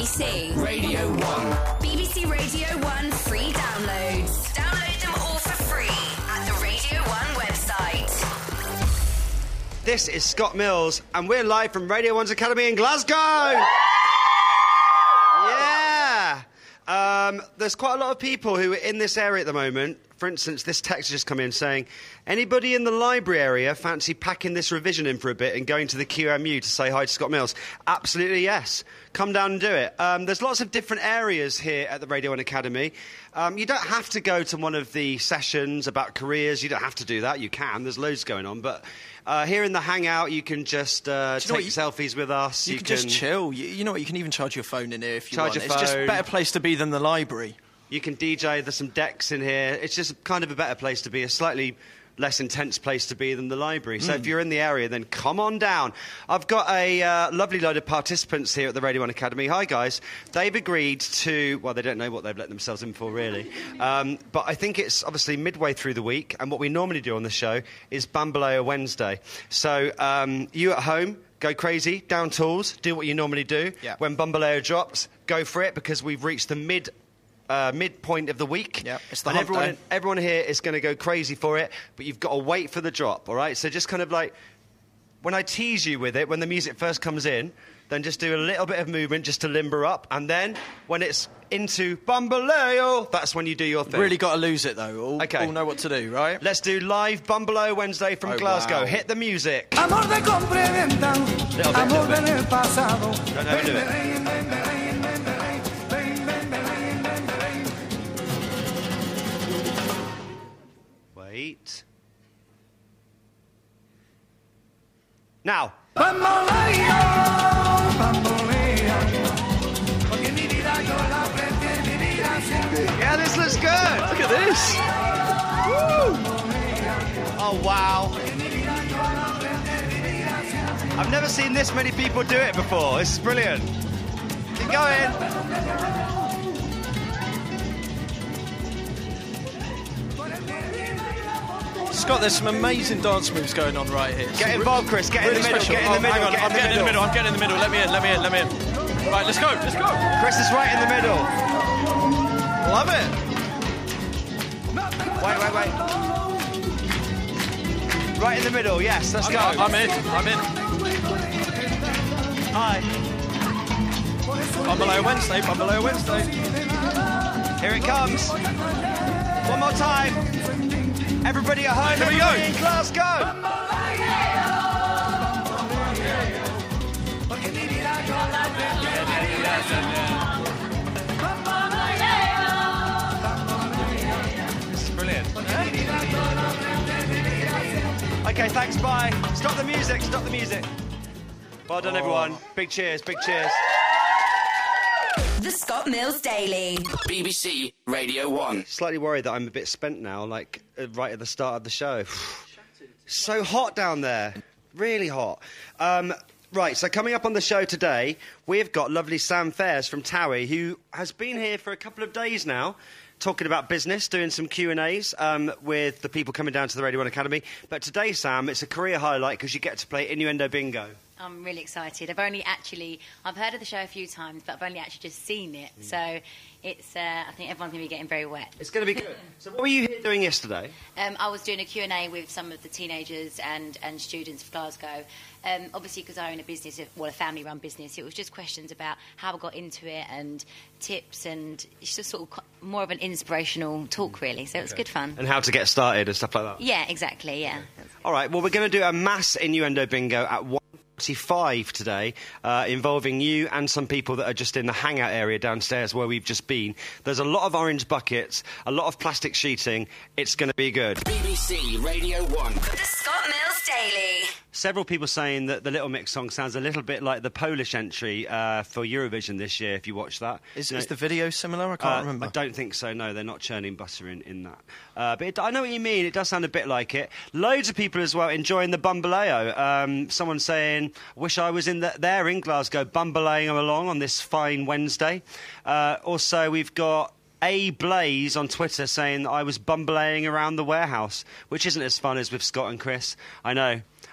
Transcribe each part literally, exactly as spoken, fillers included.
C Radio one. B B C Radio one free downloads. Download them all for free at the Radio one website. This is Scott Mills, and we're live from Radio one's Academy in Glasgow! Yeah! Um, there's quite a lot of people who are in this area at the moment. For instance, this text has just come in saying, anybody in the library area fancy packing this revision in for a bit and going to the Q M U to say hi to Scott Mills? Absolutely, yes. Come down and do it. Um, there's lots of different areas here at the Radio one Academy. Um, you don't have to go to one of the sessions about careers. You don't have to do that. You can. There's loads going on. But uh, here in the Hangout, you can just uh, take you, selfies with us. You, you can, can just chill. You, you know what? You can even charge your phone in here if you charge want. Your phone. It's just a better place to be than the library. You can D J, there's some decks in here. It's just kind of a better place to be, a slightly less intense place to be than the library. So mm. if you're in the area, then come on down. I've got a uh, lovely load of participants here at the Radio one Academy. Hi, guys. They've agreed to... Well, they don't know what they've let themselves in for, really. Um, but I think it's obviously midway through the week, and what we normally do on the show is Bambaleo Wednesday. So um, you at home... Go crazy, down tools, do what you normally do. Yeah. When Bambaleo drops, go for it, because we've reached the mid... Uh, midpoint of the week. Yep, it's the and hump everyone, day. everyone here is going to go crazy for it, but you've got to wait for the drop, all right? So just kind of like, when I tease you with it, when the music first comes in, then just do a little bit of movement just to limber up, and then when it's into Bambaleo, that's when you do your thing. Really got to lose it, though. All, okay. all know what to do, right? Let's do live Bambaleo Wednesday from oh, Glasgow. Wow. Hit the music. Amor de compra y venta, amor del pasado. Don't overdo it. Wait. Now. Yeah, this looks good. Look at this. Woo. Oh, wow. I've never seen this many people do it before. This is brilliant. Keep going. Scott, there's some amazing dance moves going on right here. Get involved, Chris. Get really in the middle. Special. Get in the oh, middle. Hang on. Get I'm in the getting in the middle. I'm getting in the middle. Let me in. Let me in. Let me in. Right, let's go. Let's go. Chris is right in the middle. Love it. Wait, wait, wait. Right in the middle. Yes, let's go. I'm in. I'm in. Hi. Bambaleo Wednesday. Bambaleo Wednesday. Here it comes. One more time. Everybody at home. Here we go. In Glasgow. This is brilliant. Okay, thanks, bye. Stop the music, stop the music. Well done, oh. everyone. Big cheers, big cheers. The Scott Mills Daily. B B C Radio one. Slightly worried that I'm a bit spent now, like uh, right at the start of the show. So hot down there. Really hot. Um, right, so coming up on the show today, we've got lovely Sam Fairs from Towie, who has been here for a couple of days now, talking about business, doing some Q and A's um, with the people coming down to the Radio one Academy. But today, Sam, it's a career highlight because you get to play Innuendo Bingo. I'm really excited. I've only actually, I've heard of the show a few times, but I've only actually just seen it. Mm. So it's, uh, I think everyone's going to be getting very wet. It's going to be good. So what were you here doing yesterday? Um, I was doing a Q and A with some of the teenagers and, and students of Glasgow. Um, obviously, because I own a business, well, a family-run business, it was just questions about how I got into it and tips, and it's just sort of more of an inspirational talk, really. So it was okay. good fun. And how to get started and stuff like that? Yeah, exactly, yeah. All right, well, we're going to do a mass Innuendo Bingo at one forty-five today, uh, involving you and some people that are just in the hangout area downstairs where we've just been. There's a lot of orange buckets, a lot of plastic sheeting. It's going to be good. B B C Radio one. The Scott Mills Daily. Several people saying that the Little Mix song sounds a little bit like the Polish entry uh, for Eurovision this year, if you watch that. Is, you know, is the video similar? I can't uh, remember. I don't think so, no. They're not churning butter in, in that. Uh, but it, I know what you mean. It does sound a bit like it. Loads of people as well enjoying the Bambaleo. Um, someone saying, wish I was in the, there in Glasgow, Bambaleing along on this fine Wednesday. Uh, also, we've got A Blaze on Twitter saying that I was bumbling around the warehouse, which isn't as fun as with Scott and Chris. I know.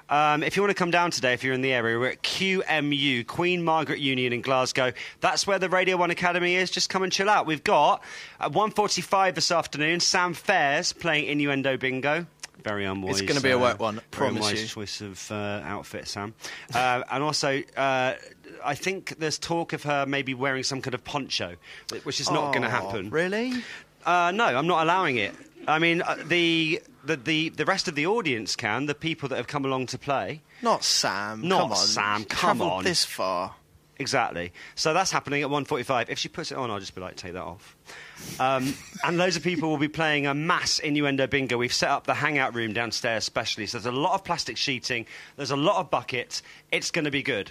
Um, if you want to come down today, if you're in the area, we're at Q M U, Queen Margaret Union in Glasgow. That's where the Radio one Academy is. Just come and chill out. We've got at one forty-five this afternoon, Sam Fairs playing Innuendo Bingo. Very unwise. It's going to be a wet one, uh, promise very unwise you. choice of uh, outfit, Sam. Uh, and also, uh, I think there's talk of her maybe wearing some kind of poncho, which is not going to happen. Really? Uh, no, I'm not allowing it. I mean, uh, the, the the the rest of the audience can, the people that have come along to play. Not Sam. Not come on. Sam, You've come travelled on. this far. Exactly. So that's happening at one forty-five. If she puts it on, I'll just be like, take that off. Um, and loads of people will be playing a mass Innuendo Bingo. We've set up the hangout room downstairs specially. So there's a lot of plastic sheeting. There's a lot of buckets. It's going to be good.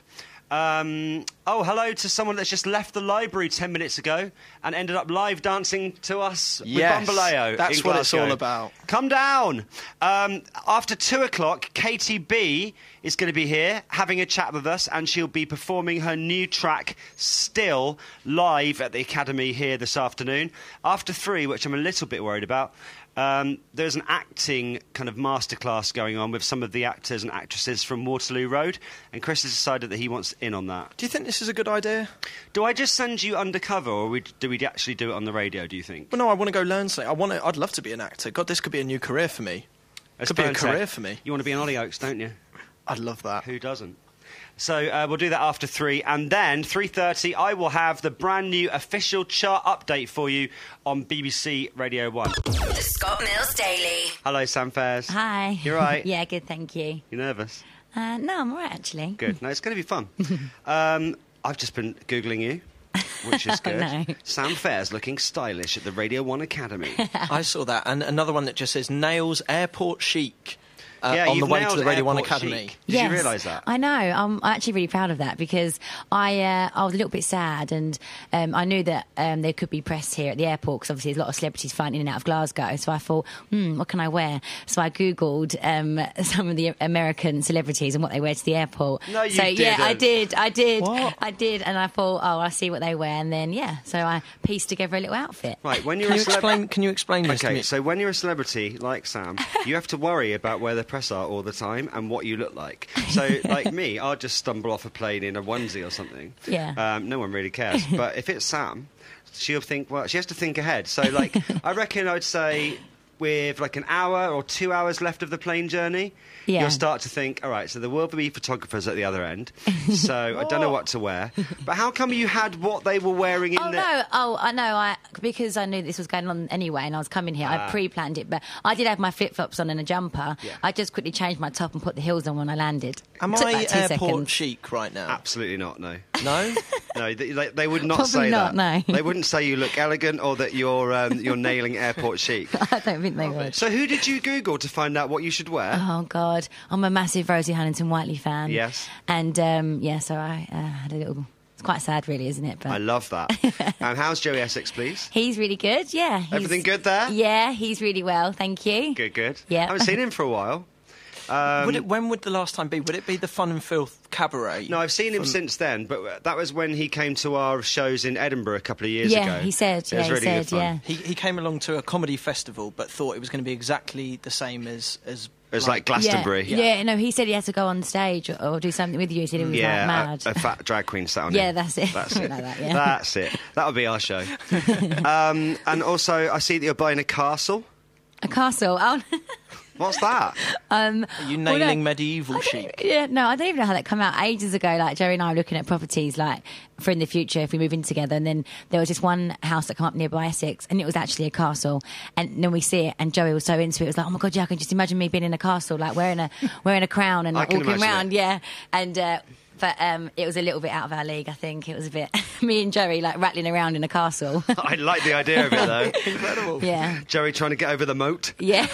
Um, oh, hello to someone that's just left the library ten minutes ago and ended up live dancing to us Yes, with Bambaleo. that's in what it's Glasgow. all about. Come down. Um, after two o'clock, Katie B is going to be here having a chat with us, and she'll be performing her new track, Still, live at the Academy here this afternoon. After three, which I'm a little bit worried about, Um, there's an acting kind of masterclass going on with some of the actors and actresses from Waterloo Road, and Chris has decided that he wants in on that. Do you think this is a good idea? Do I just send you undercover, or we, do we actually do it on the radio, do you think? Well, no, I want to go learn something. I want to, I'd love to be an actor. God, this could be a new career for me. As Could be a Fern said, career for me. You want to be an Hollyoaks, don't you? I'd love that. Who doesn't? So uh, we'll do that after three, and then three thirty I will have the brand new official chart update for you on B B C Radio one. The Scott Mills Daily. Hello, Sam Fairs. Hi. You right? Yeah, good, thank you. You nervous? Uh, no, I'm all right, actually. Good. No, it's going to be fun. um, I've just been Googling you, which is Oh, good. no. Sam Fairs looking stylish at the Radio one Academy. I saw that. And another one that just says Nails Airport Chic. Uh, Yeah, on the you've way to nailed the Radio one Airport Academy. Chic. Did you realise that? I know. I'm actually really proud of that because I uh, I was a little bit sad, and um, I knew that um, there could be press here at the airport because obviously there's a lot of celebrities flying in and out of Glasgow. So I thought, hmm, what can I wear? So I googled um, some of the American celebrities and what they wear to the airport. No, you so yeah, I didn't. did, I did, What? I did, and I thought, oh, I see what they wear, and then yeah, so I pieced together a little outfit. Right, when you're Can a you celebrity... explain? Can you explain this to Okay, me? so when you're a celebrity like Sam, you have to worry about where the press are all the time and what you look like. So, like me, I'll just stumble off a plane in a onesie or something. Yeah. Um, no one really cares. But if it's Sam, she'll think, well, she has to think ahead. So, like, I reckon I'd say with like an hour or two hours left of the plane journey, Yeah. you'll start to think, all right, so there will be photographers at the other end. So I don't know what to wear. But how come you had what they were wearing in Oh the... no! Oh, I know. I because I knew this was going on anyway, and I was coming here. Ah. I pre-planned it, but I did have my flip flops on and a jumper. Yeah. I just quickly changed my top and put the heels on when I landed. Am Took I like two airport seconds. chic right now? Absolutely not, no. No? No, they, they, they would not Probably say not, that. no. They wouldn't say you look elegant or that you're um, you're nailing airport chic. I don't think they would. So who did you Google to find out what you should wear? Oh God, I'm a massive Rosie Huntington-Whiteley fan. Yes. and um, yeah, so I uh, had a little. It's quite sad, really, isn't it? But I love that. And how's Joey Essex, please? he's really good. Yeah, he's, Everything good there? Yeah, he's really well. Thank you. Good, good. Yeah. I haven't seen him for a while. Um, would it, when would the last time be? Would it be the Fun and Filth Cabaret? No, I've seen him from- since then, but that was when he came to our shows in Edinburgh a couple of years Yeah, ago. he said, It yeah, was he really said, good fun. yeah. He, he came along to a comedy festival, but thought it was going to be exactly the same as as. It was like Glastonbury. Yeah, yeah, no, he said he had to go on stage or, or do something with you. He said he was Yeah, like mad. a, a fat drag queen sat on Yeah, him. that's it. That's Something it. like that, yeah. That's it. That would be our show. um, and also, I see that you're buying a castle. A castle. Oh, What's that? um, Are you well, no, nailing medieval chic? yeah, no, I don't even know how that came out. Ages ago, like Joey and I were looking at properties, like for in the future if we move in together. And then there was just one house that came up nearby Essex, and it was actually a castle. And then we see it, and Joey was so into it. It was like, oh my god, yeah, I can just imagine me being in a castle, like wearing a wearing a crown and I like, can walking imagine around. it. Yeah, and. Uh, But um, it was a little bit out of our league, I think. It was a bit... me and Joey, like, rattling around in a castle. I like the idea of it, though. Incredible. Yeah. Joey trying to get over the moat. Yeah.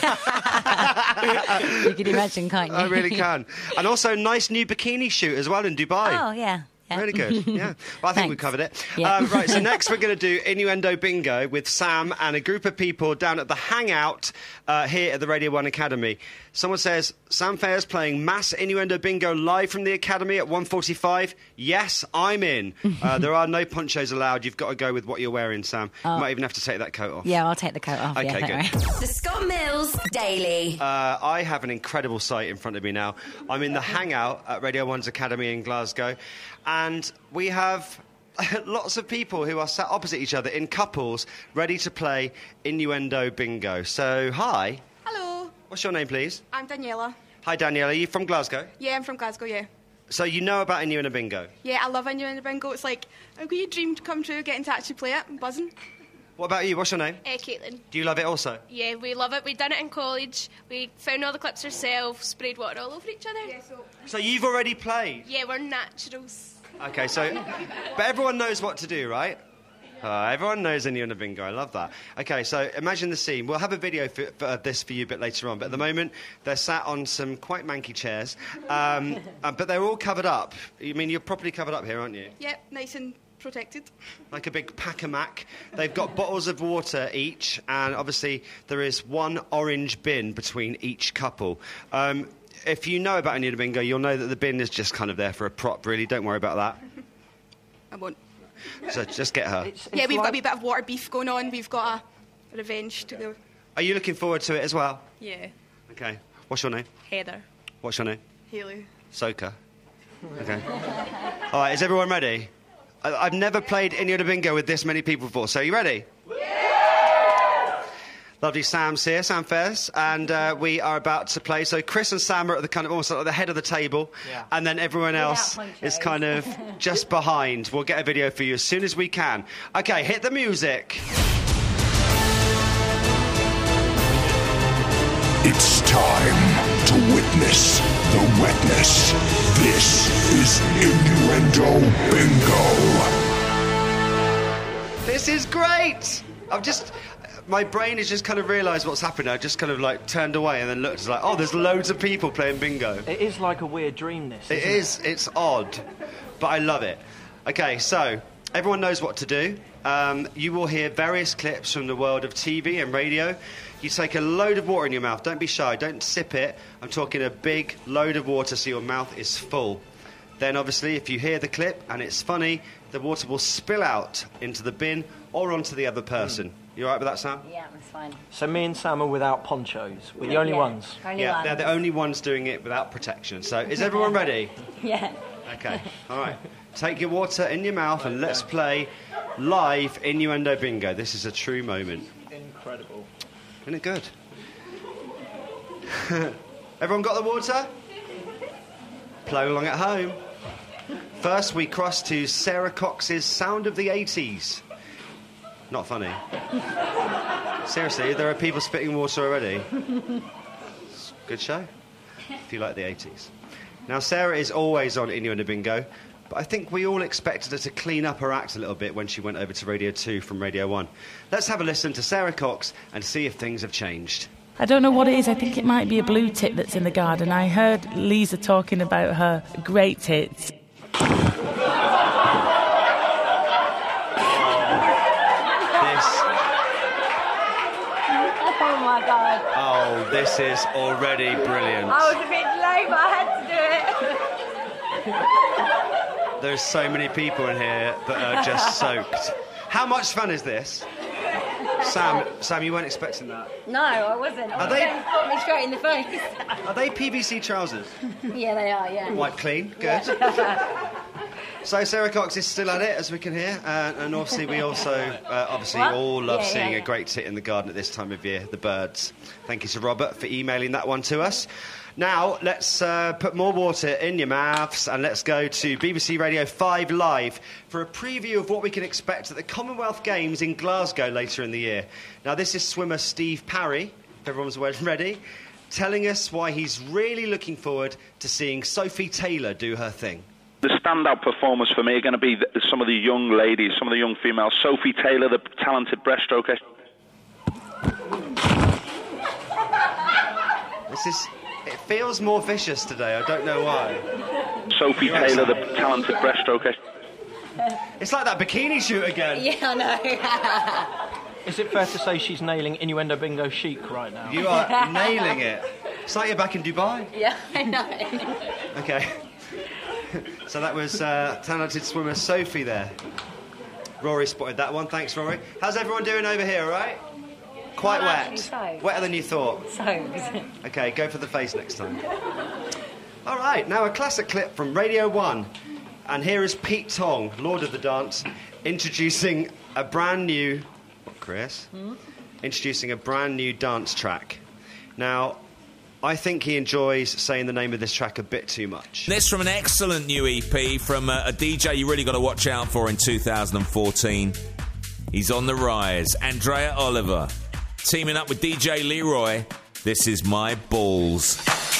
You can imagine, can't you? I really can. And also, nice new bikini shoot as well in Dubai. Oh, yeah. yeah. Really good, yeah. Well, I think we Thanks. covered it. Yeah. Um, right, so next we're going to do Innuendo Bingo with Sam and a group of people down at the Hangout uh, here at the Radio one Academy. Someone says, Sam Fairs playing Mass Innuendo Bingo live from the Academy at one forty-five. Yes, I'm in. uh, there are no ponchos allowed. You've got to go with what you're wearing, Sam. Oh. You might even have to take that coat off. Yeah, I'll take the coat off. Okay, yeah, good. The Scott Mills Daily. Uh, I have an incredible sight in front of me now. I'm in the hangout at Radio one's Academy in Glasgow, and we have lots of people who are sat opposite each other in couples ready to play Innuendo Bingo. So, hi. Hello. What's your name, please? I'm Daniela. Hi, Daniela. Are you from Glasgow? Yeah, I'm from Glasgow, yeah. So you know about Innuendo Bingo? Yeah, I love Innuendo Bingo. It's like a wee dream to come true, getting to actually play it. I'm buzzing. What about you? What's your name? Uh, Caitlin. Do you love it also? Yeah, we love it. We done it in college. We found all the clips ourselves, sprayed water all over each other. Yeah, so... So you've already played? Yeah, we're naturals. Okay, so... But everyone knows what to do, right? Uh, everyone knows Innuendo Bingo. I love that. Okay, so imagine the scene. We'll have a video for, for uh, this for you a bit later on, but at the moment they're sat on some quite manky chairs, um, uh, but they're all covered up. You mean you're properly covered up here, aren't you? Yeah, nice and protected. Like a big pack-a-mac. They've got bottles of water each, and obviously there is one orange bin between each couple. Um, if you know about Innuendo Bingo, you'll know that the bin is just kind of there for a prop, really. Don't worry about that. I won't. So just get her. It's, it's Yeah, we've like, got a wee bit of water beef going on. We've got a revenge to go. Are you looking forward to it as well? Yeah. Okay. What's your name? Heather. What's your name? Haley. Soka. Okay. All right, is everyone ready? I- I've never played Innuendo Bingo with this many people before, so are you ready? Lovely Sam's here, Sam Fairs, and uh, we are about to play. So Chris and Sam are at the kind of almost at the head of the table, Yeah. and then everyone else is kind of just behind. We'll get a video for you as soon as we can. Okay, hit the music. It's time to witness the wetness. This is Innuendo Bingo. This is great. I've just... My brain has just kind of realised what's happened. I just kind of, like, turned away and then looked. It's like, oh, there's loads of people playing bingo. It is like a weird dream, this, It isn't is. It's odd, but I love it. Okay, so everyone knows what to do. Um, you will hear various clips from the world of T V and radio. You take a load of water in your mouth. Don't be shy. Don't sip it. I'm talking a big load of water so your mouth is full. Then, obviously, if you hear the clip and it's funny, the water will spill out into the bin or onto the other person. You all right with that, Sam? Yeah, that's fine. So me and Sam are without ponchos. We're the only Yeah. ones. Only Yeah, one. they're the only ones doing it without protection. So, is everyone ready? Yeah. Okay, all right. Take your water in your mouth and let's play live Innuendo Bingo. This is a true moment. Incredible. Isn't it good? Everyone got the water? Play along at home. First, we cross to Sarah Cox's Sound of the eighties. Not funny. Seriously, there are people spitting water already. It's a good show, if you like the eighties. Now, Sarah is always on Innuendo Bingo, but I think we all expected her to clean up her act a little bit when she went over to Radio two from Radio one. Let's have a listen to Sarah Cox and see if things have changed. I don't know what it is. I think it might be a blue tit that's in the garden. I heard Lisa talking about her great tits. Oh my God. Oh, this is already brilliant. I was a bit low, but I had to do it. There's so many people in here that are just soaked. How much fun is this? Sam, Sam, you weren't expecting that. No, I wasn't. Are I they- was got me straight in the face. Are they P V C trousers? Yeah, they are, yeah. Wipe clean, good. So Sarah Cox is still at it, as we can hear, uh, and obviously we also, uh, obviously, What? all love Yeah, yeah, seeing yeah. a great tit in the garden at this time of year, the birds. Thank you to Robert for emailing that one to us. Now, let's uh, put more water in your mouths and let's go to B B C Radio five Live for a preview of what we can expect at the Commonwealth Games in Glasgow later in the year. Now, this is swimmer Steve Parry, if everyone's ready, telling us why he's really looking forward to seeing Sophie Taylor do her thing. The standout performers for me are going to be the, some of the young ladies, some of the young females. Sophie Taylor, the talented breaststroker. This is... It feels more vicious today, I don't know why. Sophie Taylor, the talented breaststroker. It's like that bikini shoot again. Yeah, I know. Is it fair to say she's nailing Innuendo Bingo chic right now? You are nailing it. It's like you're back in Dubai. Yeah, I know. Okay. So that was uh, talented swimmer Sophie there. Rory spotted that one. Thanks, Rory. How's everyone doing over here, all right? Quite wet. So. Wetter than you thought. So. Okay, go for the face next time. All right, now a classic clip from Radio one. And here is Pete Tong, Lord of the Dance, introducing a brand new... What, Chris? Hmm? Introducing a brand new dance track. Now, I think he enjoys saying the name of this track a bit too much. This from an excellent new E P from uh, a D J you really got to watch out for in two thousand fourteen. He's on the rise. Andrea Oliver, teaming up with D J Leroy. This is My Balls.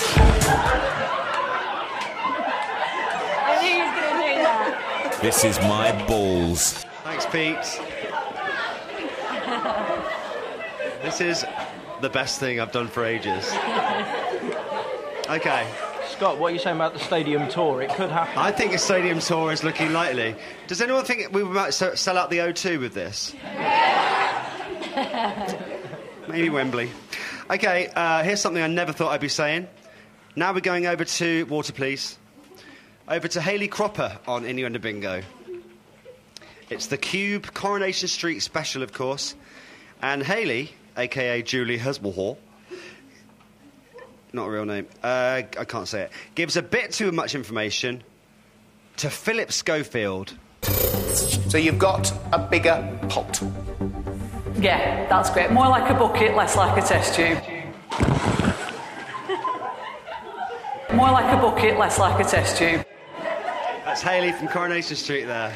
I knew he was going to do that. This is My Balls. Thanks, Pete. This is the best thing I've done for ages. Okay. Scott, what are you saying about the stadium tour? It could happen. I think a stadium tour is looking likely. Does anyone think we might so- sell out the O two with this? Maybe Wembley. Okay, uh, here's something I never thought I'd be saying. Now we're going over to Water Please. Over to Hayley Cropper on Innuendo Bingo. It's the Cube Coronation Street special, of course. And Hayley, a k a. Julie Hesselhall, not a real name, uh, I can't say it, gives a bit too much information to Philip Schofield. So you've got a bigger pot. Yeah, that's great. More like a bucket, less like a test tube. More like a bucket, less like a test tube. That's Hayley from Coronation Street there.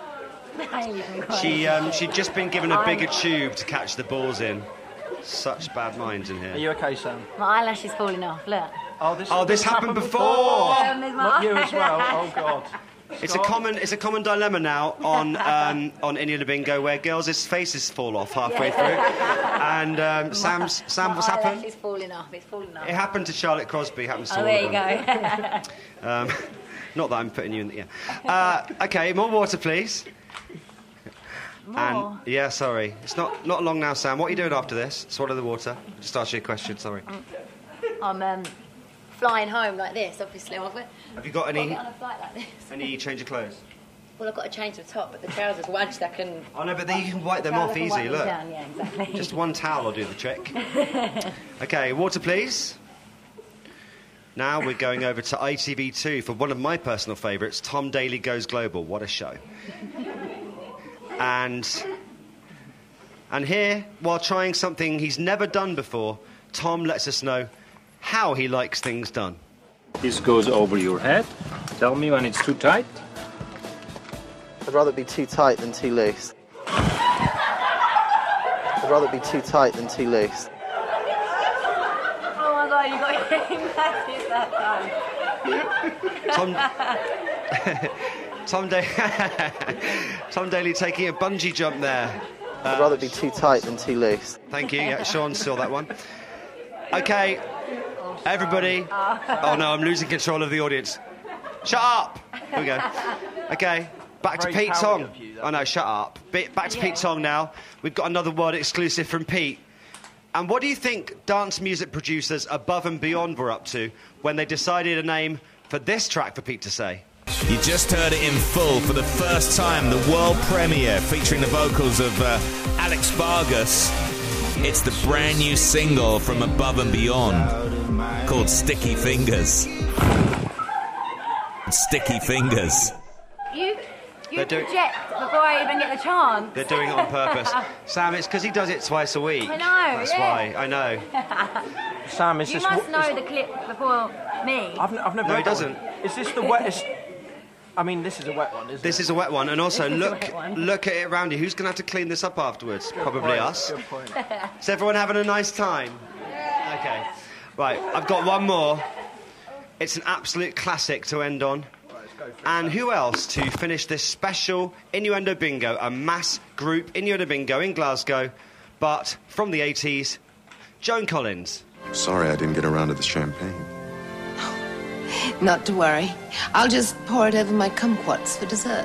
She, um, she'd just been given a bigger tube to catch the balls in. Such bad minds in here. Are you okay, Sam? My eyelash is falling off, look. Oh, this, oh, this this happened, happened before! before. Um, Not you as well, oh God. It's a common, it's a common dilemma now on um, on Innuendo Bingo where girls' faces fall off halfway Yeah. through. And um, Sam's, Sam, what's My happened? eyelash is falling off, it's falling off. It happened to Charlotte Crosby, happens to Oh, all there of you them. go. um, not that I'm putting you in the... Yeah. Uh, OK, more water, please. More? And, yeah, sorry. It's not, not long now, Sam. What are you doing after this? Swallow the water. Just ask you a question, sorry. I'm um, flying home like this, obviously. I've got, Have you got I've got to any... get on a flight like this. Any change of clothes? Well, I've got to change the top, but the trousers wedged, I can... Oh, no, but then you can wipe them off I can easy, wipe them look. down, yeah, exactly. Just one towel will do the trick. OK, water, please. Now we're going over to I T V two for one of my personal favourites, Tom Daley Goes Global. What a show. And... And here, while trying something he's never done before, Tom lets us know how he likes things done. This goes over your head. Tell me when it's too tight. I'd rather it be too tight than too loose. I'd rather it be too tight than too loose. Oh my God, you got your glasses that time. Tom... Tom, da- Tom Daley taking a bungee jump there. I'd rather it be too tight than too loose. Thank you. Yeah, Sean saw that one. OK, everybody. Oh, no, I'm losing control of the audience. Shut up. Here we go. OK, back to Very Pete cowardly Tong. of you, Oh, no, shut up. Be- back to Pete Tong now. We've got another word exclusive from Pete. And what do you think dance music producers Above and Beyond were up to when they decided a name for this track for Pete to say? You just heard it in full for the first time, the world premiere featuring the vocals of uh, Alex Vargas. It's the brand new single from Above and Beyond called Sticky Fingers. Sticky Fingers. You, you They're do- project before I even get the chance. They're doing it on purpose. Sam, it's because he does it twice a week. I know, That's yeah. why, I know. Sam, is You this... must is- know the clip before me. I've, n- I've never No, heard he that one. doesn't. Is this the wettest... I mean, this is a wet one, isn't This it? is a wet one, and also This is a look, wet one. look at it around you. Who's going to have to clean this up afterwards? Probably point, us. good point. Is everyone having a nice time? Okay. Right, I've got one more. It's an absolute classic to end on. And who else to finish this special Innuendo Bingo, a mass group Innuendo Bingo in Glasgow, but from the eighties, Joan Collins. Sorry I didn't get around to the champagne. Not to worry. I'll just pour it over my kumquats for dessert.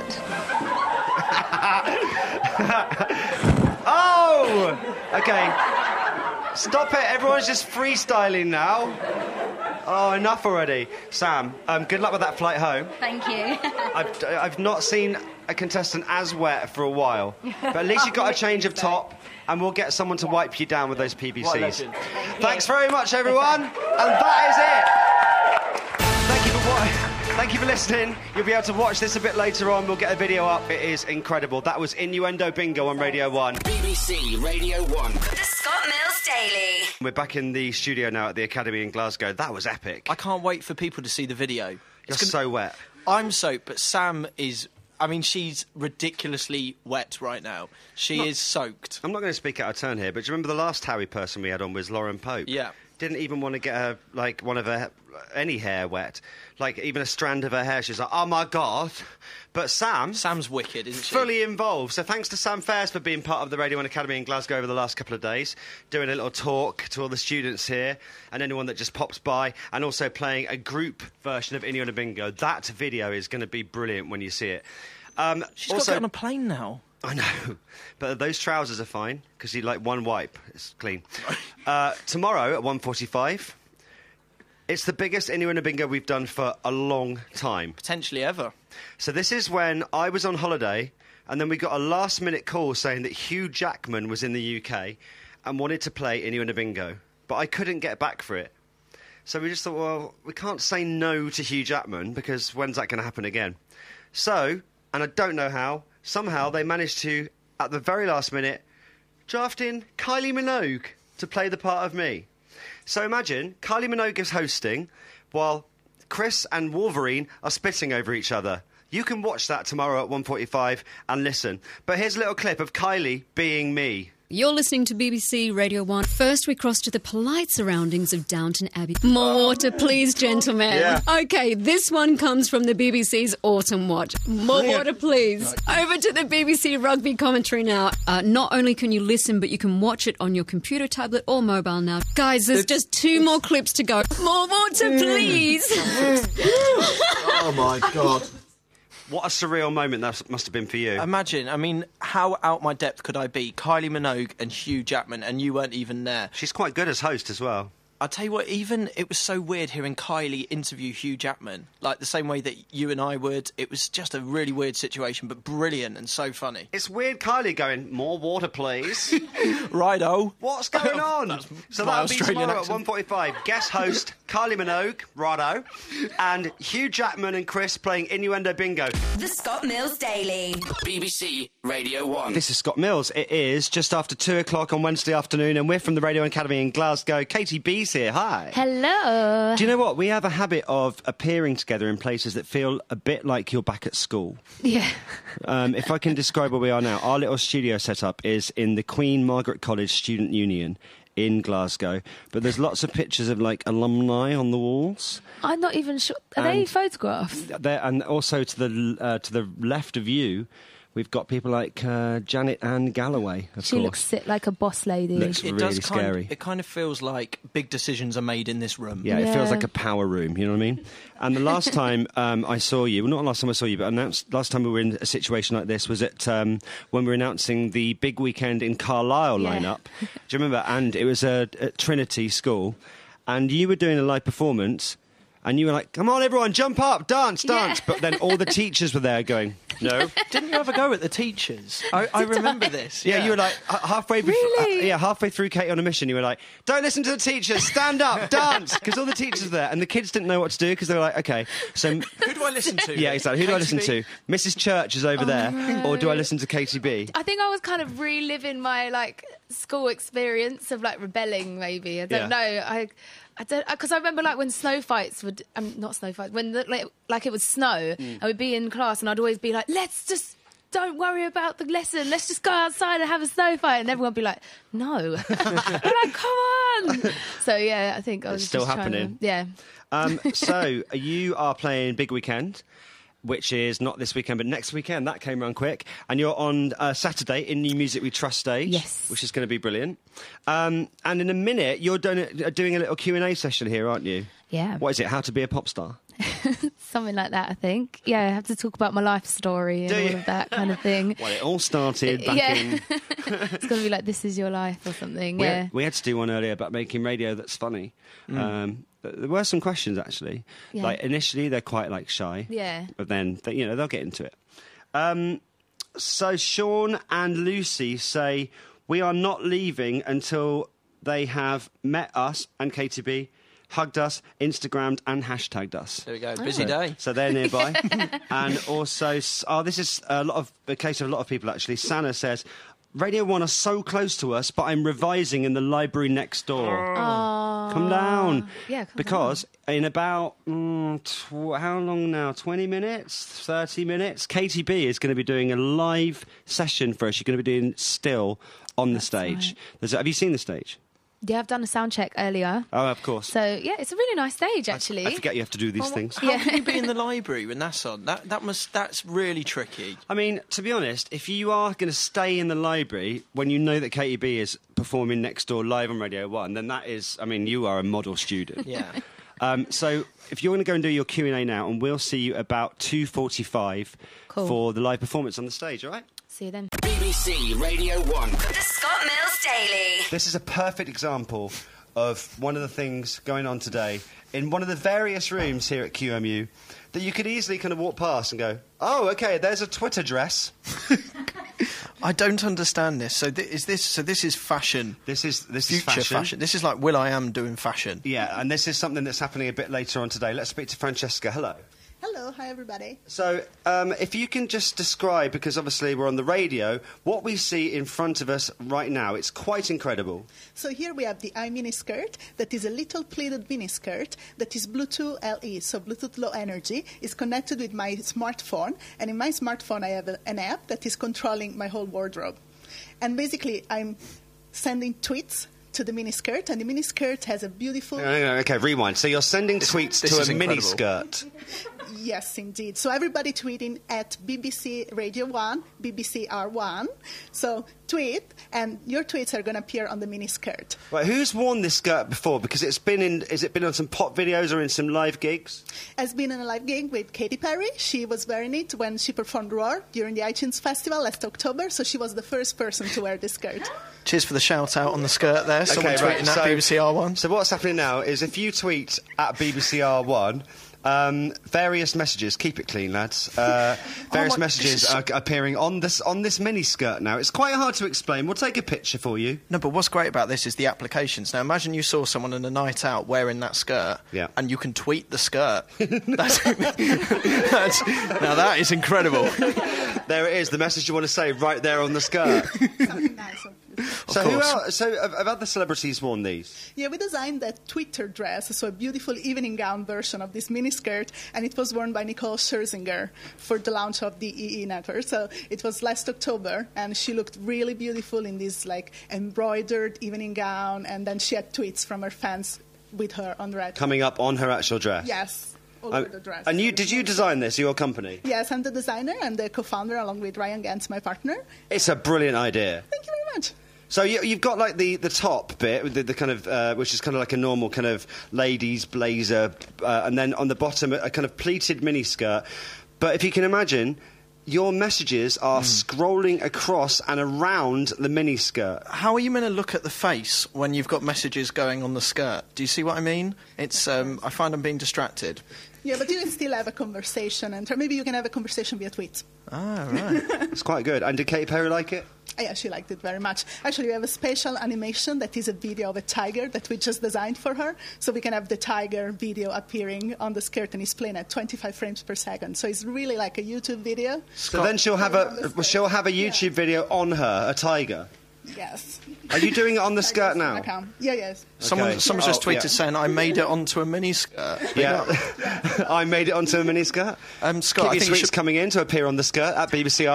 Oh! Okay. Stop it! Everyone's just freestyling now. Oh, enough already. Sam, um, good luck with that flight home. Thank you. I've, I've not seen a contestant as wet for a while. But at least you've got a change of top, and we'll get someone to wipe you down with those P V Cs. What a legend. Thanks very much, everyone. And that is it. Thank you for watching. Thank you for listening. You'll be able to watch this a bit later on. We'll get a video up. It is incredible. That was Innuendo Bingo on Radio one. B B C Radio one. The Scott Mills Daily. We're back in the studio now at the Academy in Glasgow. That was epic. I can't wait for people to see the video. You're It's gonna- so wet. I'm soaked, but Sam is... I mean, she's ridiculously wet right now. She Not- is soaked. I'm not going to speak out of turn here, but do you remember the last Harry person we had on was Lauren Pope? Yeah. Didn't even want to get her, like, one of her, any hair wet. Like, even a strand of her hair. She's like, oh, my God. But Sam... Sam's wicked, isn't she? Fully involved. So thanks to Sam Fairs for being part of the Radio one Academy in Glasgow over the last couple of days, doing a little talk to all the students here and anyone that just pops by, and also playing a group version of Innuendo Bingo. That video is going to be brilliant when you see it. Um, She's also, got to get on a plane now. I know, but those trousers are fine, because you like one wipe. It's clean. uh, tomorrow at one forty-five, it's the biggest Innuendo Bingo we've done for a long time. Potentially ever. So this is when I was on holiday, and then we got a last-minute call saying that Hugh Jackman was in the U K and wanted to play Innuendo Bingo, but I couldn't get back for it. So we just thought, well, we can't say no to Hugh Jackman, because when's that going to happen again? So, and I don't know how, somehow they managed to, at the very last minute, draft in Kylie Minogue to play the part of me. So imagine, Kylie Minogue is hosting, while Chris and Wolverine are spitting over each other. You can watch that tomorrow at one forty-five and listen. But here's a little clip of Kylie being me. You're listening to B B C Radio one. First, we cross to the polite surroundings of Downton Abbey. More water, please, gentlemen. Yeah. OK, this one comes from the B B C's Autumn Watch. More Brilliant. water, please. Over to the B B C rugby commentary now. Uh, not only can you listen, but you can watch it on your computer, tablet or mobile now. Guys, there's just two more clips to go. More water, please. Oh, my God. What a surreal moment that must have been for you. Imagine, I mean, how out my depth could I be? Kylie Minogue and Hugh Jackman, and you weren't even there. She's quite good as host as well. I'll tell you what, even it was so weird hearing Kylie interview Hugh Jackman, like the same way that you and I would. It was just a really weird situation, but brilliant and so funny. It's weird Kylie going, more water, please. Righto. What's going on? So my that'll be Australian tomorrow accent. at one forty-five. Guest host, Kylie Minogue, righto, and Hugh Jackman and Chris playing Innuendo Bingo. The Scott Mills Daily. B B C Radio one. This is Scott Mills. It is just after two o'clock on Wednesday afternoon, and we're from the Radio Academy in Glasgow. Katie B's here. Hi. Hello. Do you know what? We have a habit of appearing together in places that feel a bit like you're back at school. Yeah. Um, if I can describe where we are now, our little studio setup is in the Queen Margaret College Student Union in Glasgow, but there's lots of pictures of like alumni on the walls. I'm not even sure. Are they And- photographs? There, and also to the uh, to the left of you, we've got people like uh, Janet Ann Galloway, of She course. looks si- like a boss lady. Looks It really does kind scary. it kind of feels like big decisions are made in this room. Yeah, it feels like a power room, you know what I mean? And the last time um, I saw you, well, not the last time I saw you, but announced, last time we were in a situation like this was at um, when we were announcing the big weekend in Carlisle Yeah. lineup. Do you remember? And it was uh, at Trinity School, and you were doing a live performance, and you were like, come on, everyone, jump up, dance, dance. Yeah. But then all the teachers were there going, no. Didn't you ever go at the teachers? I, I remember this. Yeah, you were like h- halfway. Before, Really? uh, yeah, halfway through Kate on a Mission, you were like, "Don't listen to the teachers. Stand up, dance." Because all the teachers were there, and the kids didn't know what to do because they were like, "Okay, so Who do I listen to? yeah, exactly. Who do I Katie listen B? to? Missus Church is over Oh, there, no. or do I listen to Katie B?" I think I was kind of reliving my like school experience of like rebelling. Maybe I don't Yeah. know. I. I don't because I remember like when snow fights would um, not snow fights when the, like, like it would snow. Mm. I would be in class and I'd always be like, let's just don't worry about the lesson. Let's just go outside and have a snow fight. And everyone would be like, no. I'm like, come on. So yeah, I think I was It's still just trying to- happening. yeah. Um, so you are playing Big Weekend, which is not this weekend but next weekend. That came around quick, and you're on uh, Saturday in New Music We Trust stage, Yes. which is going to be brilliant. Um, and in a minute, you're doing a, doing a little Q and A session here, aren't you? Yeah. What is it? How to be a pop star? Something like that, I think. Yeah, I have to talk about my life story and Do all you? of that kind of thing. Well, it all started back yeah. in... It's going to be like, this is your life or something, We yeah. had, we had to do one earlier about making radio that's funny. Mm. Um, th- there were some questions, actually. Yeah. Like, initially, they're quite, like, shy. Yeah. But then, they, you know, they'll get into it. Um, so Sean and Lucy say, we are not leaving until they have met us and K T B, hugged us, Instagrammed and hashtagged us. There we go, busy day. So they're nearby. And also, oh, this is a lot of a case of a lot of people, actually. Sana says, Radio one are so close to us, but I'm revising in the library next door. Oh. Come down. Yeah, come Because in about, mm, tw- how long now? twenty minutes? thirty minutes? K T B is going to be doing a live session for us. You're going to be doing Still on the stage. right. There's, have you seen the stage? Yeah, I've done a sound check earlier. Oh, of course. So, yeah, it's a really nice stage, actually. I forget you have to do these things. How can you be in the library when that's on? That that must that's really tricky. I mean, to be honest, if you are going to stay in the library when you know that K T B is performing next door live on Radio one, then that is, I mean, you are a model student. Yeah. Um, so if you're going to go and do your Q and A now, and we'll see you about two forty-five Cool. for the live performance on the stage, all right? See you then. B B C Radio one. The Scott Mills Daily. This is a perfect example of one of the things going on today in one of the various rooms here at Q M U that you could easily kind of walk past and go, oh, OK, there's a Twitter dress. I don't understand this. So th- is this? So this is fashion. This is this future is fashion. This is like Will I Am doing fashion. Yeah, and this is something that's happening a bit later on today. Let's speak to Francesca. Hello. Hello, hi everybody. So, um, if you can just describe, because obviously we're on the radio, what we see in front of us right now, it's quite incredible. So here we have the iMini skirt, that is a little pleated mini skirt that is Bluetooth L E, so Bluetooth Low Energy, is connected with my smartphone, and in my smartphone I have a, an app that is controlling my whole wardrobe. And basically I'm sending tweets to the mini skirt, and the mini skirt has a beautiful... No, no, no, OK, rewind. So you're sending tweets this to is a incredible. mini skirt. Yes, indeed. So everybody tweeting at B B C Radio one, B B C R one. So tweet, and your tweets are going to appear on the mini skirt. Right, who's worn this skirt before? Because it's been in... Has it been on some pop videos or in some live gigs? Has been in a live gig with Katy Perry. She was wearing it when she performed Roar during the iTunes Festival last October, so she was the first person to wear this skirt. Cheers for the shout out on the skirt there. Someone Okay, tweeting right, at so- B B C R one. So what's happening now is if you tweet at B B C R one... Um, various messages. Keep it clean, lads. Uh, various my- messages this is- are appearing on this on this mini skirt now. It's quite hard to explain. We'll take a picture for you. No, but what's great about this is the applications. Now, imagine you saw someone on a night out wearing that skirt, Yeah. and you can tweet the skirt. That's, that's, now that is incredible. There it is. The message you want to say right there on the skirt. Something nice. So who course. else? So have, have other celebrities worn these? Yeah, we designed that Twitter dress, so a beautiful evening gown version of this mini skirt, and it was worn by Nicole Scherzinger for the launch of the E E network. So it was last October, and she looked really beautiful in this like embroidered evening gown, and then she had tweets from her fans with her on red. Coming up on her actual dress. Yes, all Um, over the dress. and you did you design this? Your company? Yes, I'm the designer and the co-founder, along with Ryan Gantz, my partner. It's a brilliant idea. Thank you very much. So you, you've got like the, the top bit, the, the kind of uh, which is kind of like a normal kind of ladies blazer, uh, and then on the bottom a kind of pleated miniskirt. But if you can imagine, your messages are scrolling across and around the miniskirt. How are you meant to look at the face when you've got messages going on the skirt? Do you see what I mean? It's um, I find I'm being distracted. Yeah, but you can still have a conversation, and maybe you can have a conversation via tweet. Ah, right. It's quite good. And did Katy Perry like it? I actually liked it very much. Actually, we have a special animation that is a video of a tiger that we just designed for her. So we can have the tiger video appearing on the skirt, and it's playing at twenty-five frames per second. So it's really like a YouTube video. So then she'll have a she'll have a YouTube video on her, a tiger. Yes. Are you doing it on the skirt now? Yeah, yes. Someone, Okay. someone's just Oh, tweeted yeah. saying I made it onto a mini skirt. Yeah, I made it onto a miniskirt. Um, Scott, Keep I your think you tweets should- coming in to appear on the skirt at B B C R one.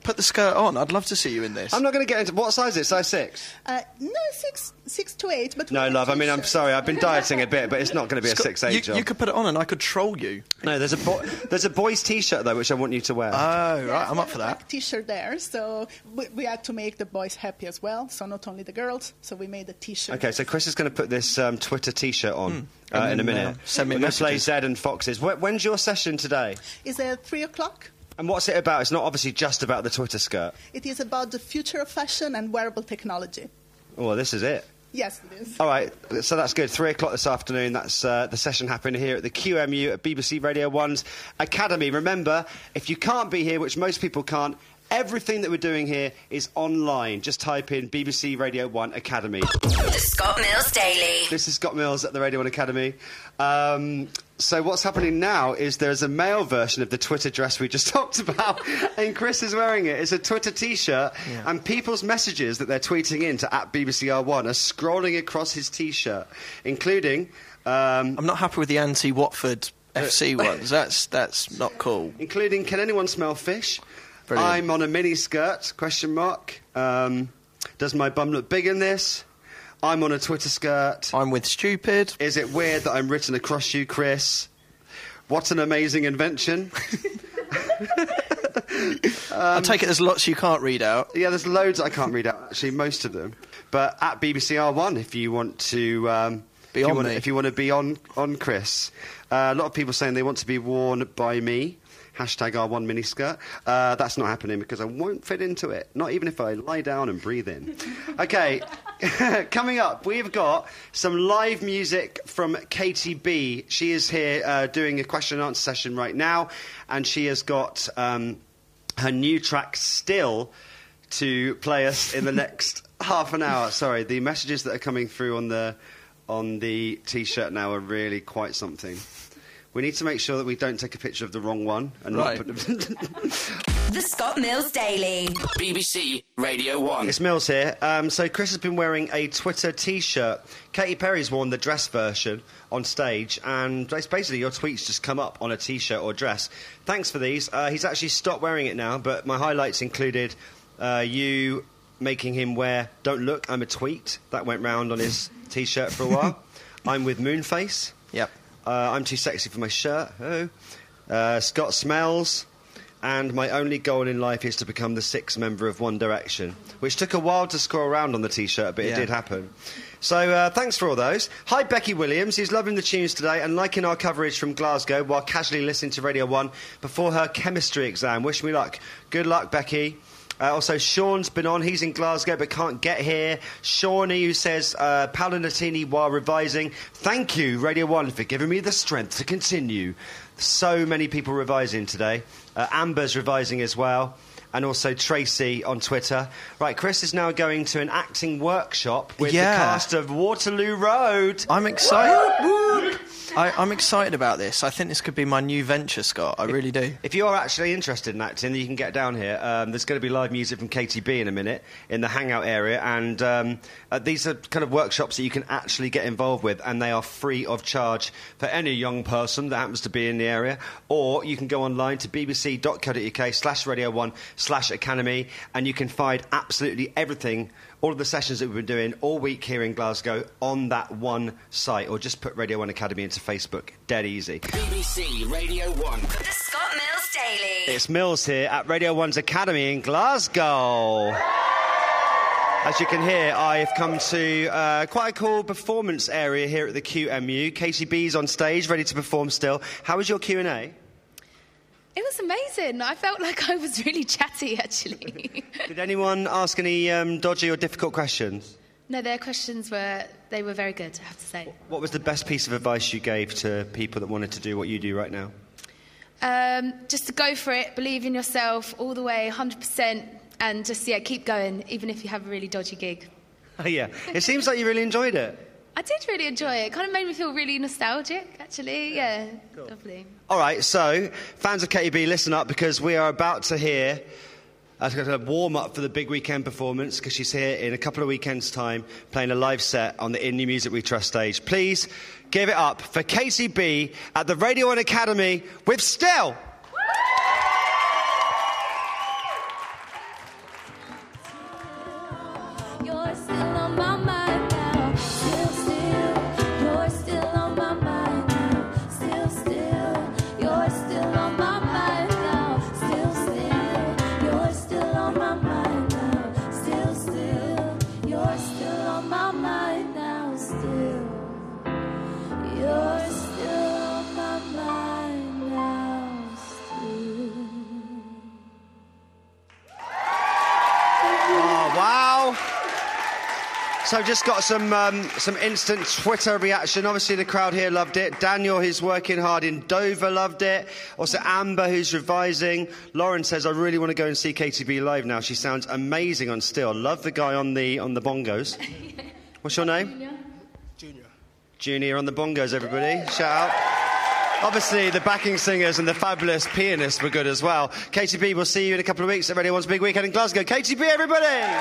put the skirt on. I'd love to see you in this. I'm not going to get into... What size is it? Size six? Uh, no, six, six to eight, but... No, love, I mean, I'm sorry, I've been dieting a bit, but it's not going to be a Scott, six eight you, job. you could put it on and I could troll you. No, there's a bo- there's a boy's T-shirt, though, which I want you to wear. Oh, Yes, right, I'm we up for have a that. black T-shirt there, so we, we had to make the boys happy as well, so not only the girls, so we made a T-shirt. Okay, so Chris is going to put this um, Twitter T-shirt on Mm. uh, And in a then, minute. uh, send me We're going to play messages. Zed and Foxes. Wh- when's your session today? It's at three o'clock. And what's it about? It's not obviously just about the Twitter skirt. It is about the future of fashion and wearable technology. Oh, well, this is it. Yes, it is. All right, so that's good. Three o'clock this afternoon. That's uh, the session happening here at the Q M U at B B C Radio One's Academy. Remember, if you can't be here, which most people can't, everything that we're doing here is online. Just type in B B C Radio One Academy. The Scott Mills Daily. This is Scott Mills at the Radio One Academy. Um, so what's happening now is there's a male version of the Twitter dress we just talked about, and Chris is wearing it. It's a Twitter T-shirt, Yeah. and people's messages that they're tweeting in to at B B C R one are scrolling across his T-shirt, including... Um, I'm not happy with the anti-Watford F C ones. That's that's not cool. including, can anyone smell fish? Brilliant. I'm on a mini skirt, question mark. Um, does my bum look big in this? I'm on a Twitter skirt. I'm with stupid. Is it weird that I'm written across you, Chris? What an amazing invention. I take it there's lots you can't read out. Yeah, there's loads I can't read out, actually, most of them. But at B B C R one, if you want to... Um, Be if you on want, me. If you want to be on, on Chris. Uh, a lot of people saying they want to be worn by me. Hashtag R one miniskirt. Uh, that's not happening because I won't fit into it. Not even if I lie down and breathe in. Okay, coming up, we've got some live music from Katie B. She is here uh, doing a question and answer session right now, and she has got um, her new track Still to play us in the next half an hour. Sorry, the messages that are coming through on the on the T-shirt now are really quite something. We need to make sure that we don't take a picture of the wrong one and Right. not put them. The Scott Mills Daily. B B C Radio one. It's Mills here. Um, so Chris has been wearing a Twitter T-shirt. Katy Perry's worn the dress version on stage, and it's basically your tweets just come up on a T-shirt or dress. Thanks for these. Uh, he's actually stopped wearing it now, but my highlights included uh, you making him wear "Don't Look, I'm a Tweet." That went round on his T-shirt for a while. I'm with Moonface. Yep. Uh, I'm too sexy for my shirt. Oh. Uh, Scott Smells. And my only goal in life is to become the sixth member of One Direction, which took a while to scroll around on the T-shirt, but it Yeah. did happen. So uh, thanks for all those. Hi, Becky Williams, who's loving the tunes today and liking our coverage from Glasgow while casually listening to Radio one before her chemistry exam. Wish me luck. Good luck, Becky. Uh, also, Sean's been on. He's in Glasgow but can't get here. Shawnee, who says, uh, Palanatini while revising. Thank you, Radio one, for giving me the strength to continue. So many people revising today. Uh, Amber's revising as well. And also Tracy on Twitter. Right, Chris is now going to an acting workshop with Yeah. the cast of Waterloo Road. I'm excited. I, I'm excited about this. I think this could be my new venture, Scott. I really do. If you are actually interested in acting, you can get down here. Um, there's going to be live music from Katy B in a minute in the hangout area, and um, uh, these are kind of workshops that you can actually get involved with, and they are free of charge for any young person that happens to be in the area. Or you can go online to bbc.co.uk slash radio one slash academy, and you can find absolutely everything, all of the sessions that we've been doing all week here in Glasgow on that one site, or just put Radio one Academy into Facebook. Dead easy. B B C Radio one. The Scott Mills Daily. It's Mills here at Radio one's Academy in Glasgow. As you can hear, I've come to uh, quite a cool performance area here at the Q M U. Katy B's on stage, ready to perform still. How was your Q and A? It was amazing. I felt like I was really chatty, actually. Did anyone ask any um, dodgy or difficult questions? No, their questions were, they were very good, I have to say. What was the best piece of advice you gave to people that wanted to do what you do right now? Um, just to go for it, believe in yourself all the way, one hundred percent, and just, yeah, keep going, even if you have a really dodgy gig. Oh, yeah. It seems like you really enjoyed it. I did really enjoy it. It kind of made me feel really nostalgic, actually. Yeah, lovely. All right, so, fans of Katy B, listen up, because we are about to hear a kind of warm-up for the big weekend performance, because she's here in a couple of weekends' time playing a live set on the Indie Music We Trust stage. Please give it up for Katy B at the Radio one Academy with Still. Oh, wow. So just got some um, some instant Twitter reaction. Obviously, the crowd here loved it. Daniel, who's working hard in Dover, loved it. Also, Amber, who's revising. Lauren says, I really want to go and see Katie B live now. She sounds amazing on Still. Love the guy on the on the bongos. What's your name? Junior. Junior. Junior on the bongos, everybody. Shout out. Obviously, the backing singers and the fabulous pianists were good as well. Katie B, we'll see you in a couple of weeks at Radio one's big weekend in Glasgow. Katie B, everybody!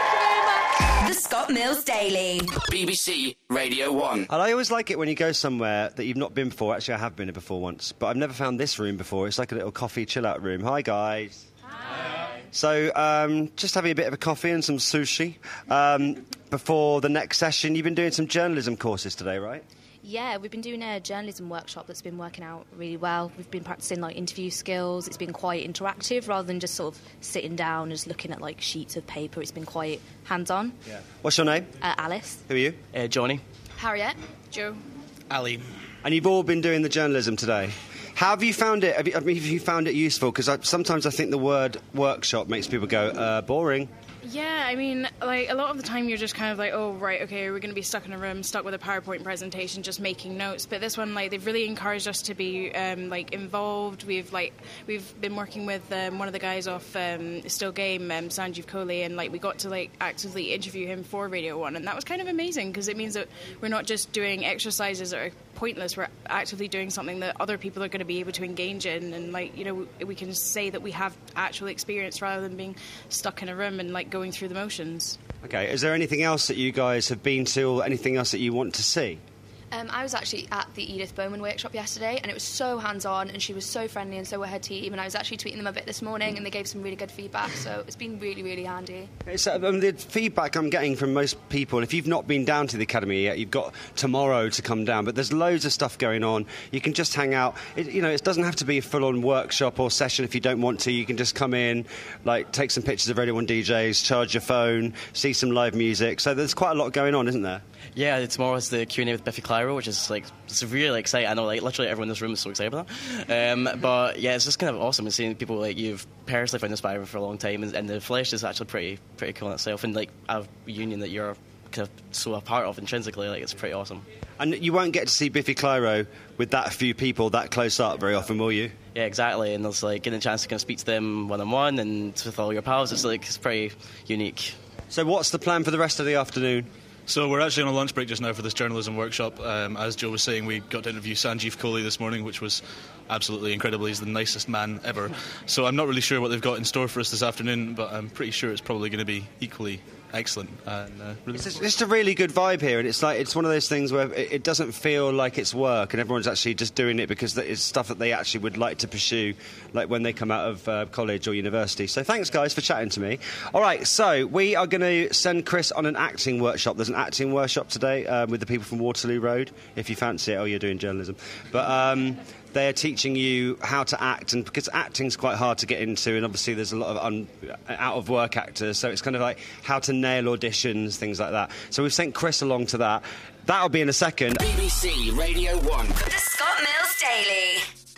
The Scott Mills Daily. B B C Radio one. And I always like it when you go somewhere that you've not been before. Actually, I have been here before once, but I've never found this room before. It's like a little coffee chill-out room. Hi, guys. Hi. So, um, just having a bit of a coffee and some sushi. Um, before the next session, you've been doing some journalism courses today, right? Yeah, we've been doing a journalism workshop that's been working out really well. We've been practicing like interview skills. It's been quite interactive rather than just sort of sitting down and just looking at like sheets of paper. It's been quite hands-on. Yeah. What's your name? Uh, Alice. Who are you? Uh, Johnny. Harriet. Joe. Ali. And you've all been doing the journalism today. How have you found it? Have you, I mean, have you found it useful? Because sometimes I think the word workshop makes people go, uh, boring. Yeah, I mean, like, a lot of the time you're just kind of like, oh, right, okay, we're going to be stuck in a room, stuck with a PowerPoint presentation, just making notes. But this one, like, they've really encouraged us to be, um, like, involved. We've, like, we've been working with um, one of the guys off um, Still Game, um, Sanjeev Kohli, and, like, we got to, like, actively interview him for Radio one. And that was kind of amazing, because it means that we're not just doing exercises that are pointless. We're actively doing something that other people are going to be able to engage in. And, like, you know, we can say that we have actual experience rather than being stuck in a room and, like, going through the motions. Okay, is there anything else that you guys have been to or anything else that you want to see? Um, I was actually at the Edith Bowman workshop yesterday, and it was so hands-on, and she was so friendly, and so were her team, and I was actually tweeting them a bit this morning, and they gave some really good feedback, so it's been really, really handy. It's, uh, um, the feedback I'm getting from most people, and if you've not been down to the Academy yet, you've got tomorrow to come down, but there's loads of stuff going on. You can just hang out. It, you know, it doesn't have to be a full-on workshop or session if you don't want to. You can just come in, like, take some pictures of Radio one D Js, charge your phone, see some live music. So there's quite a lot going on, isn't there? Yeah, tomorrow's the Q and A with Biffy Clyro, which is, like, it's really exciting. I know, like, literally everyone in this room is so excited about that. Um, but, yeah, it's just kind of awesome seeing people, like, you've personally found inspiring for a long time, and, and the flesh is actually pretty pretty cool in itself, and, like, a union that you're kind of so a part of intrinsically, like, it's pretty awesome. And you won't get to see Biffy Clyro with that few people that close up very often, will you? Yeah, exactly, and there's, like, getting a chance to kind of speak to them one-on-one and with all your pals, it's, like, it's pretty unique. So what's the plan for the rest of the afternoon? So we're actually on a lunch break just now for this journalism workshop. Um, as Joe was saying, we got to interview Sanjeev Kohli this morning, which was absolutely incredible. He's the nicest man ever. So I'm not really sure what they've got in store for us this afternoon, but I'm pretty sure it's probably going to be equally excellent. And, uh, really it's, just, it's a really good vibe here, and it's like it's one of those things where it, it doesn't feel like it's work, and everyone's actually just doing it because it's stuff that they actually would like to pursue, like when they come out of uh, college or university. So thanks, guys, for chatting to me. All right, so we are going to send Chris on an acting workshop. There's an acting workshop today um, with the people from Waterloo Road, if you fancy it. Oh, you're doing journalism. But um, they're teaching you how to act, and because acting's quite hard to get into, and obviously there's a lot of un- out-of-work actors, so it's kind of like how to nail auditions, things like that. So we've sent Chris along to that. That'll be in a second. B B C Radio one. The Scott Mills Daily.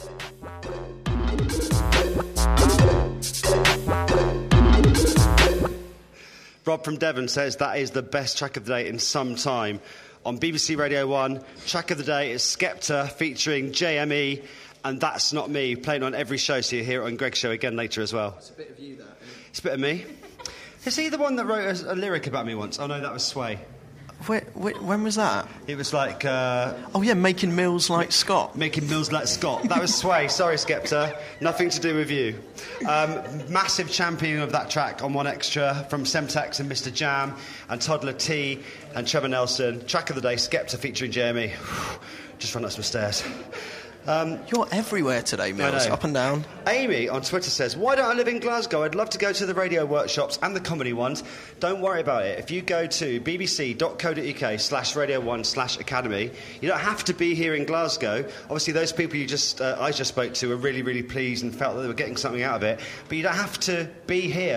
Rob from Devon says that is the best track of the day in some time. On B B C Radio one, track of the day is Skepta featuring J M E, and That's Not Me, playing on every show, so you hear it on Greg's show again later as well. It's a bit of you, that. It's a bit of me. Is he the one that wrote a, a lyric about me once? Oh, no, that was Sway. Wait, wait, when was that? It was like... Uh, oh, yeah, Making Mills Like Scott. Making Mills Like Scott. That was Sway. Sorry, Skepta. Nothing to do with you. Um, massive champion of that track on One Extra from Semtex and Mister Jam and Toddler T and Trevor Nelson. Track of the day, Skepta featuring J M E. Just run up some stairs. Um, You're everywhere today, Mills, up and down. Amy on Twitter says, why don't I live in Glasgow? I'd love to go to the radio workshops and the comedy ones. Don't worry about it. If you go to bbc.co.uk slash radio one slash academy, you don't have to be here in Glasgow. Obviously, those people you just uh, I just spoke to were really, really pleased and felt that they were getting something out of it. But you don't have to be here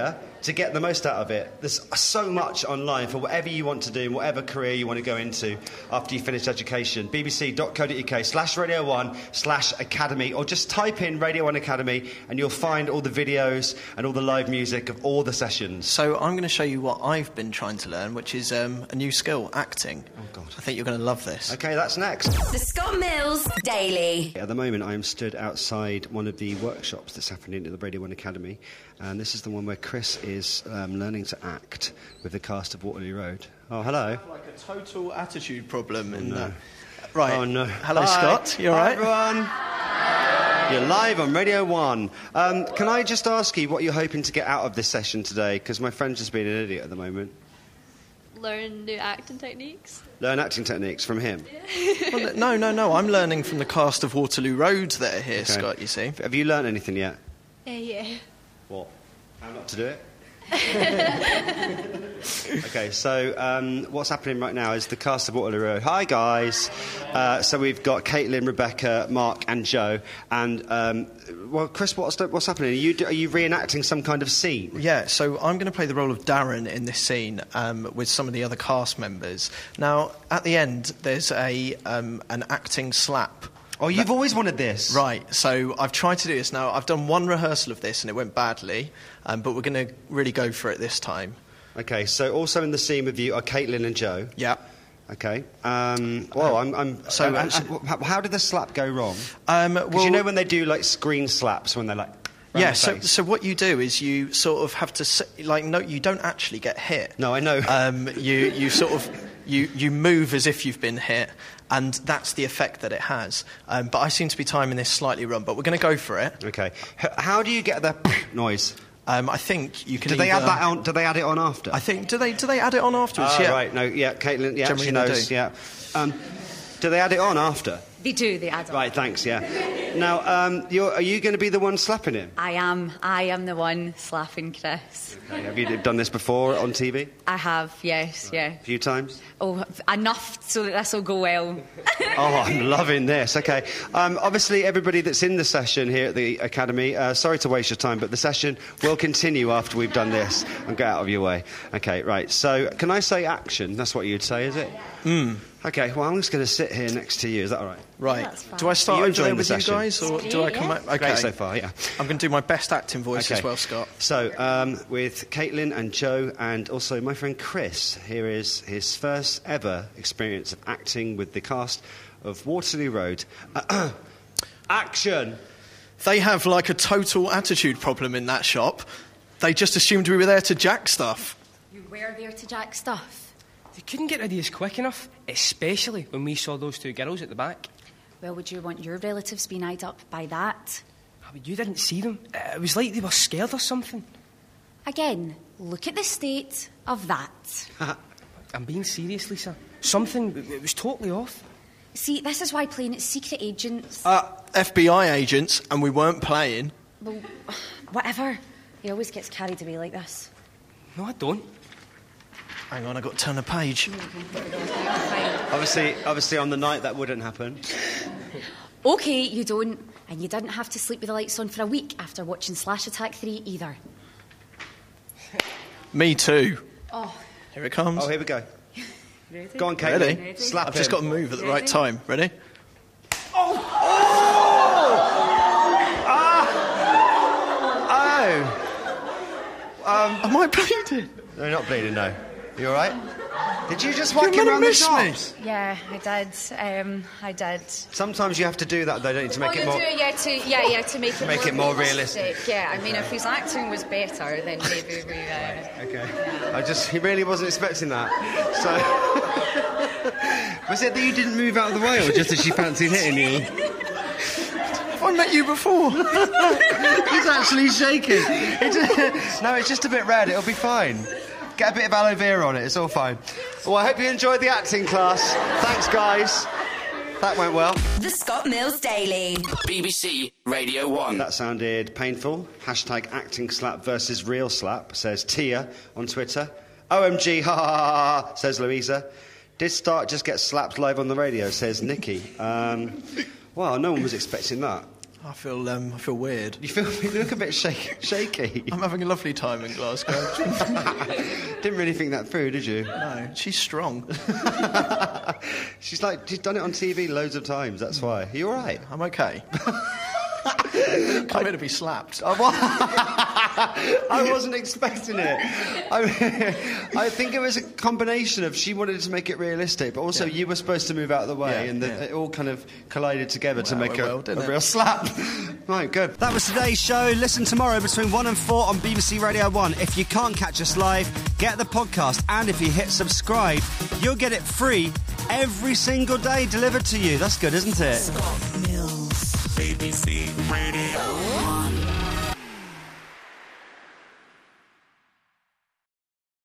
to get the most out of it. There's so much online for whatever you want to do and whatever career you want to go into after you finish education. bbc.co.uk slash Radio one slash Academy, or just type in Radio one Academy and you'll find all the videos and all the live music of all the sessions. So I'm going to show you what I've been trying to learn, which is um, a new skill, acting. Oh, God. I think you're going to love this. OK, that's next. The Scott Mills Daily. At the moment, I am stood outside one of the workshops that's happening at the Radio one Academy, and this is the one where Chris is um, learning to act with the cast of Waterloo Road. Oh, hello. Like a total attitude problem. Oh, in no. Uh, right. Oh, no. Hello, Hi. Scott. You all Hi, right? everyone. You're live on Radio one. Um, can I just ask you what you're hoping to get out of this session today? Because my friend's just being an idiot at the moment. Learn new acting techniques. Learn acting techniques from him. Well, no, no, no. I'm learning from the cast of Waterloo Road that are here, Okay. Scott, you see. Have you learnt anything yet? Uh, yeah. What? How not to do it? OK, so um, what's happening right now is the cast of Waterloo Road. Hi, guys. Uh, so we've got Caitlin, Rebecca, Mark and Joe. And, um, well, Chris, what's, what's happening? Are you, are you reenacting some kind of scene? Yeah, so I'm going to play the role of Darren in this scene um, with some of the other cast members. Now, at the end, there's a um, an acting slap. Oh, you've always wanted this. Right, so I've tried to do this. Now, I've done one rehearsal of this and it went badly, um, but we're going to really go for it this time. OK, so also in the scene with you are Caitlin and Joe. Yeah. OK. Um, well, I'm... I'm so, uh, uh, uh, how, how did the slap go wrong? Um, Because well, you know when they do, like, screen slaps, when they're, like... round Yeah, the so, face? so what you do is you sort of have to... s- Like, no, you don't actually get hit. No, I know. Um, you, you sort of... You, you move as if you've been hit, and that's the effect that it has. Um, but I seem to be timing this slightly wrong, but we're going to go for it. OK. H- how do you get the noise? Um, I think you can. Do they either, add that on? Do they add it on after? I think. Do they? Do they add it on afterwards? Ah, yeah. right. No. Yeah. Caitlin. Yeah. Generally She they knows. do. Yeah. Um, do they add it on after? They do, they add on. Right. Thanks. Yeah. Now, um, you're, are you going to be the one slapping him? I am. I am the one slapping Chris. Okay. Have you done this before on T V? I have, yes, yeah. A few times. Oh, enough so that this will go well. Oh, I'm loving this. OK. Um, obviously, everybody that's in the session here at the Academy, uh, sorry to waste your time, but the session will continue after we've done this. And get out of your way. OK, right. So, can I say action? That's what you'd say, is it? Mm. OK, well, I'm just going to sit here next to you. Is that all right? Right. Do I start Are you over enjoying there with the you session? guys, or do I come back? Okay. Great so far, yeah. I'm going to do my best acting voice Okay. as well, Scott. So, um, with Caitlin and Joe and also my friend Chris, here is his first ever experience of acting with the cast of Waterloo Road. Uh, action! They have like a total attitude problem in that shop. They just assumed we were there to jack stuff. You were there to jack stuff. They couldn't get rid of us quick enough, especially when we saw those two girls at the back. Well, would you want your relatives being eyed up by that? Oh, but you didn't see them. It was like they were scared or something. Again, look at the state of that. I'm being serious, Lisa. Something, it was totally off. See, this is why playing at secret agents... Uh, F B I agents, and we weren't playing. Well, whatever. He always gets carried away like this. No, I don't. Hang on, I've got to turn a page. Obviously, obviously, on the night that wouldn't happen. OK, you don't. And you didn't have to sleep with the lights on for a week after watching Slash Attack three either. Me too. Oh. Here it comes. Oh, here we go. Ready? Go on, Caitlin. Ready? Ready? Slap I've just him. got to move at the right Ready? time. Ready? Oh! Ah! Oh! Um, Am I bleeding? No, you're not bleeding, no. You all right? Did you just whack You're him gonna around the miss me. shops? Yeah, I did. Um, I did. Sometimes you have to do that, though, don't you, to make oh, it you more... do, yeah, to yeah, yeah, to make it, Make more, it more realistic. Yeah, I mean, if his acting was better, then maybe we. Uh, Okay. I just... He really wasn't expecting that. So... Was it that you didn't move out of the way, or just that she fancied hitting you? Have I met you before? He's actually shaking. It just, no, it's just a bit red. It'll be fine. Get a bit of aloe vera on it. It's all fine. Well, I hope you enjoyed the acting class. Thanks, guys. That went well. The Scott Mills Daily. B B C Radio one. That sounded painful. Hashtag acting slap versus real slap, says Tia on Twitter. O M G, ha ha ha, ha, says Louisa. Did Stark just get slapped live on the radio, says Nikki. Um, well, no one was expecting that. I feel um, I feel weird. You feel you look a bit shake, shaky. I'm having a lovely time in Glasgow. Didn't really think that through, did you? No, she's strong. She's like she's done it on T V loads of times. That's why. Are you all right? I'm okay. I'm here to be slapped. I wasn't expecting it. I, mean, I think it was a combination of she wanted to make it realistic, but also Yeah. you were supposed to move out of the way, Yeah, and the, yeah. it all kind of collided together to Well, make it a, will, didn't a it? real slap. Right, good. That was today's show. Listen tomorrow between one and four on B B C Radio one. If you can't catch us live, get the podcast, and if you hit subscribe, you'll get it free every single day delivered to you. That's good, isn't it?